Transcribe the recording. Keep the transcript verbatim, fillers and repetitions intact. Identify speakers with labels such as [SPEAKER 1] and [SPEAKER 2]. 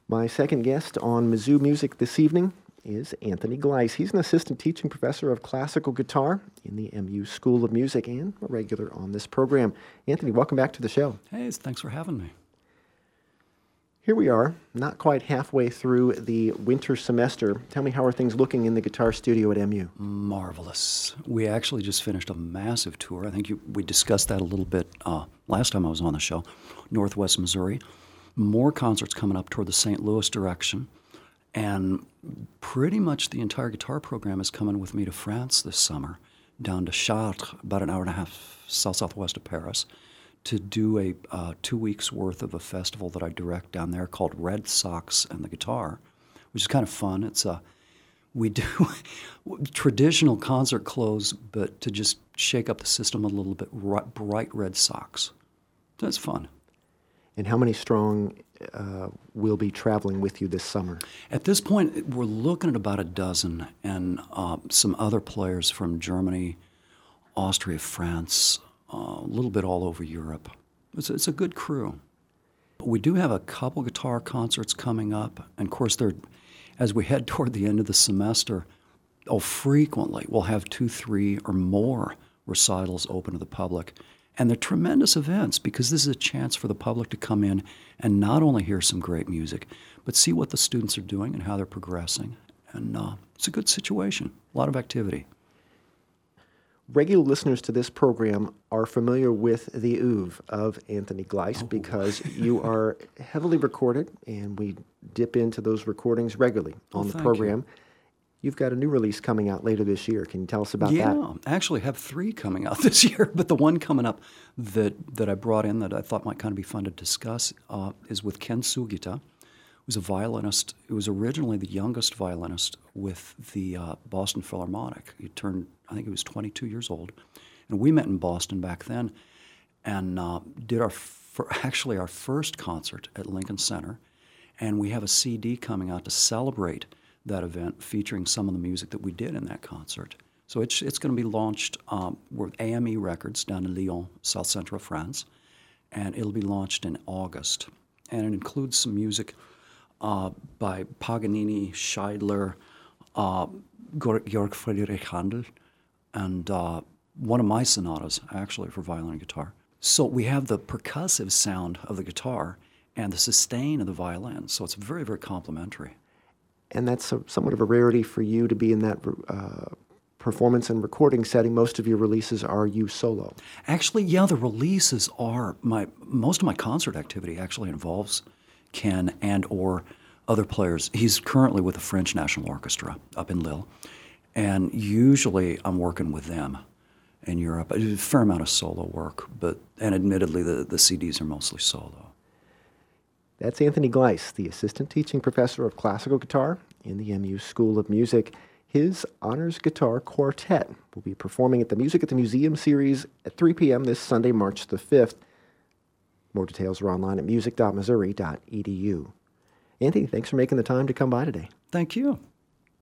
[SPEAKER 1] My second guest on Mizzou Music this evening is Anthony Gleiss. He's an assistant teaching professor of classical guitar in the M U School of Music and a regular on this program. Anthony, welcome back to the show.
[SPEAKER 2] Hey, thanks for having me.
[SPEAKER 1] Here we are, not quite halfway through the winter semester. Tell me, how are things looking in the guitar studio at M U?
[SPEAKER 2] Marvelous. We actually just finished a massive tour. I think you, we discussed that a little bit uh, last time I was on the show. Northwest Missouri. More concerts coming up toward the Saint Louis direction. And pretty much the entire guitar program is coming with me to France this summer, down to Chartres, about an hour and a half south-southwest of Paris, to do a uh, two weeks worth of a festival that I direct down there called Red Sox and the Guitar, which is kind of fun. It's a we do traditional concert clothes, but to just shake up the system a little bit, bright red socks. That's fun.
[SPEAKER 1] And how many strong uh, will be traveling with you this summer?
[SPEAKER 2] At this point, we're looking at about a dozen, and uh, some other players from Germany, Austria, France, uh, a little bit all over Europe. It's, it's a good crew. We do have a couple guitar concerts coming up, and of course, they're, as we head toward the end of the semester, oh, frequently we'll have two, three, or more recitals open to the public. And they're tremendous events because this is a chance for the public to come in and not only hear some great music, but see what the students are doing and how they're progressing. And uh, it's a good situation, a lot of activity.
[SPEAKER 1] Regular listeners to this program are familiar with the oeuvre of Anthony Gleiss oh. because you are heavily recorded, and we dip into those recordings regularly on
[SPEAKER 2] oh,
[SPEAKER 1] the program. You. You've got a new release coming out later this year. Can you tell us about
[SPEAKER 2] yeah,
[SPEAKER 1] that?
[SPEAKER 2] Yeah, I actually have three coming out this year, but the one coming up that, that I brought in that I thought might kind of be fun to discuss uh, is with Ken Sugita, who's a violinist. He was originally the youngest violinist with the uh, Boston Philharmonic. He turned, I think he was twenty-two years old. And we met in Boston back then and uh, did our fir- actually our first concert at Lincoln Center. And we have a C D coming out to celebrate that event, featuring some of the music that we did in that concert. So it's it's going to be launched um, with A M E Records down in Lyon, South Central France, and it'll be launched in August. And it includes some music uh, by Paganini, Scheidler, uh, Georg Friedrich Handel, and uh, one of my sonatas, actually, for violin and guitar. So we have the percussive sound of the guitar and the sustain of the violin, so it's very, very complementary.
[SPEAKER 1] And that's a, somewhat of a rarity for you to be in that uh, performance and recording setting. Most of your releases are you solo.
[SPEAKER 2] Actually, yeah, the releases are my most of my concert activity actually involves Ken and or other players. He's currently with the French National Orchestra up in Lille, and usually I'm working with them in Europe. I do a fair amount of solo work, but and admittedly the, the C Ds are mostly solo.
[SPEAKER 1] That's Anthony Gleiss, the assistant teaching professor of classical guitar in the M U School of Music. His Honors Guitar Quartet will be performing at the Music at the Museum series at three p.m. this Sunday, March the fifth. More details are online at music dot missouri dot e d u. Anthony, thanks for making the time to come by today.
[SPEAKER 2] Thank you.